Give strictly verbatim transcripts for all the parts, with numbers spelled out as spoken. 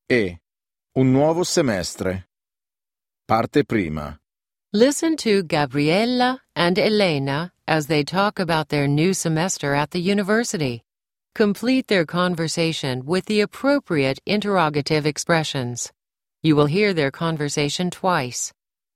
E. Un nuovo semestre. Parte prima. Listen to Gabriella and Elena as they talk about their new semester at the university. Complete their conversation with the appropriate interrogative expressions. You will hear their conversation twice.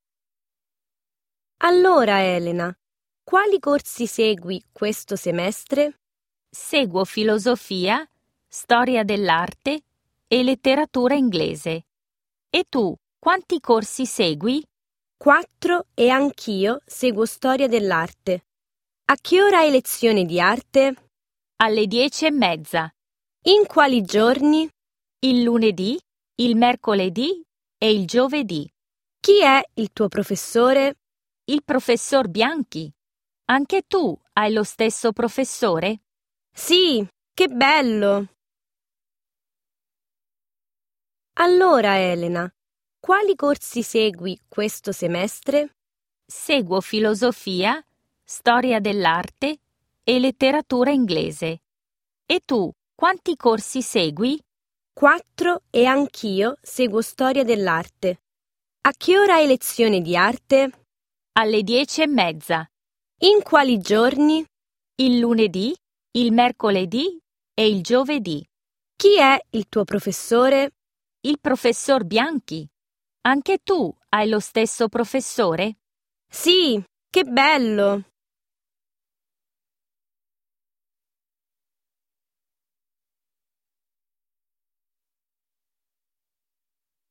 Allora, Elena, quali corsi segui questo semestre? Seguo filosofia, storia dell'arte e letteratura inglese. E tu, quanti corsi segui? Quattro e anch'io seguo storia dell'arte. A che ora hai lezione di arte? Alle dieci e mezza. In quali giorni? Il lunedì, il mercoledì e il giovedì. Chi è il tuo professore? Il professor Bianchi. Anche tu hai lo stesso professore? Sì, che bello! Allora, Elena, quali corsi segui questo semestre? Seguo filosofia, storia dell'arte e letteratura inglese. E tu, quanti corsi segui? Quattro e anch'io seguo storia dell'arte. A che ora hai lezione di arte? Alle dieci e mezza. In quali giorni? Il lunedì, il mercoledì e il giovedì. Chi è il tuo professore? Il professor Bianchi. Anche tu hai lo stesso professore? Sì, che bello!